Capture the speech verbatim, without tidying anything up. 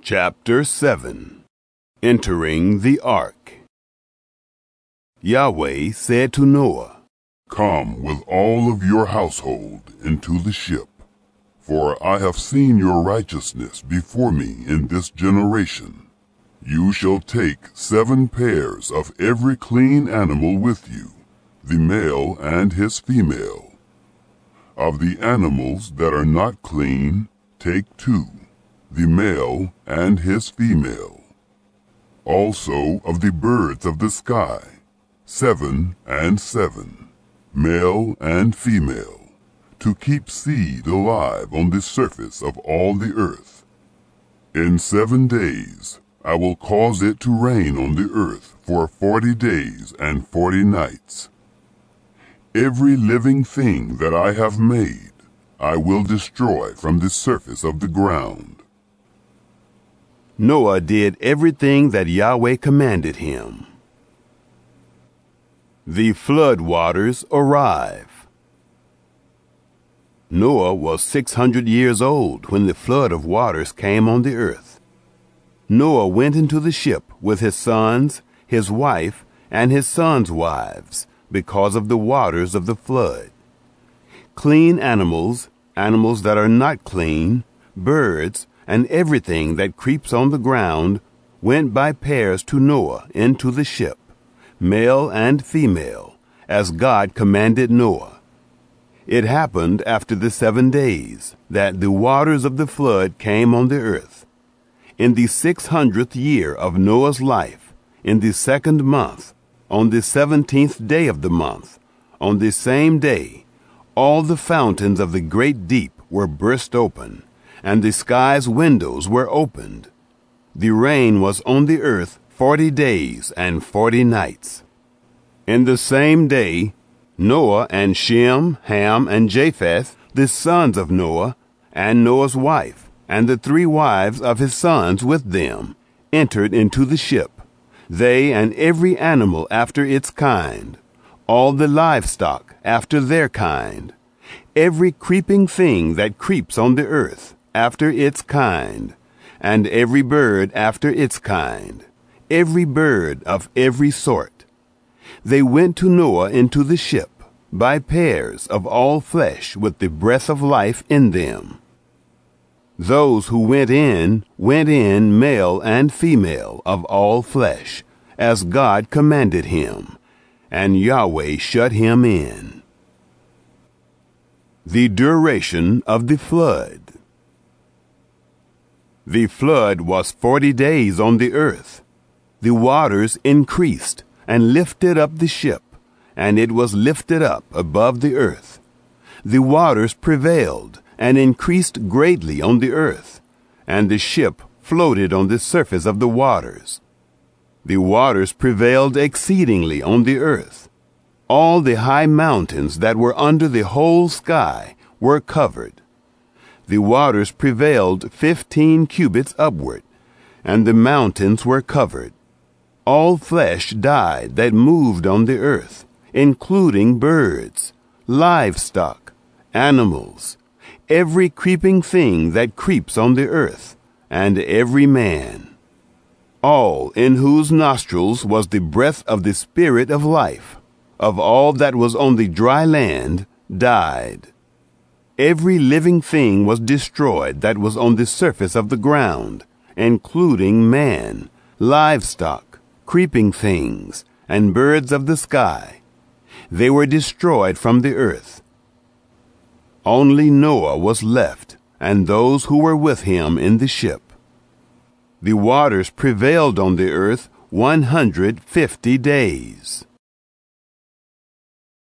Chapter seven. Entering the Ark. Yahweh said to Noah, Come with all of your household into the ship, for I have seen your righteousness before me in this generation. You shall take seven pairs of every clean animal with you, the male and his female. Of the animals that are not clean, take two, the male and his female. Also of the birds of the sky, seven and seven, male and female, to keep seed alive on the surface of all the earth. In seven days I will cause it to rain on the earth for forty days and forty nights. Every living thing that I have made I will destroy from the surface of the ground. Noah did everything that Yahweh commanded him. The flood waters arrive. Noah was six hundred years old when the flood of waters came on the earth. Noah went into the ship with his sons, his wife, and his sons' wives because of the waters of the flood. Clean animals, animals that are not clean, birds, and everything that creeps on the ground went by pairs to Noah into the ship, male and female, as God commanded Noah. It happened after the seven days that the waters of the flood came on the earth. In the six hundredth year of Noah's life, in the second month, on the seventeenth day of the month, on the same day, all the fountains of the great deep were burst open, and the sky's windows were opened. The rain was on the earth forty days and forty nights. In the same day, Noah and Shem, Ham, and Japheth, the sons of Noah, and Noah's wife, and the three wives of his sons with them, entered into the ship, they and every animal after its kind, all the livestock after their kind, every creeping thing that creeps on the earth after its kind, and every bird after its kind, every bird of every sort. They went to Noah into the ship, by pairs of all flesh with the breath of life in them. Those who went in, went in male and female of all flesh, as God commanded him, and Yahweh shut him in. The duration of the flood. The flood was forty days on the earth. The waters increased and lifted up the ship, and it was lifted up above the earth. The waters prevailed and increased greatly on the earth, and the ship floated on the surface of the waters. The waters prevailed exceedingly on the earth. All the high mountains that were under the whole sky were covered. The waters prevailed fifteen cubits upward, and the mountains were covered. All flesh died that moved on the earth, including birds, livestock, animals, every creeping thing that creeps on the earth, and every man. All in whose nostrils was the breath of the Spirit of life, of all that was on the dry land, died. Every living thing was destroyed that was on the surface of the ground, including man, livestock, creeping things, and birds of the sky. They were destroyed from the earth. Only Noah was left, and those who were with him in the ship. The waters prevailed on the earth one hundred fifty days.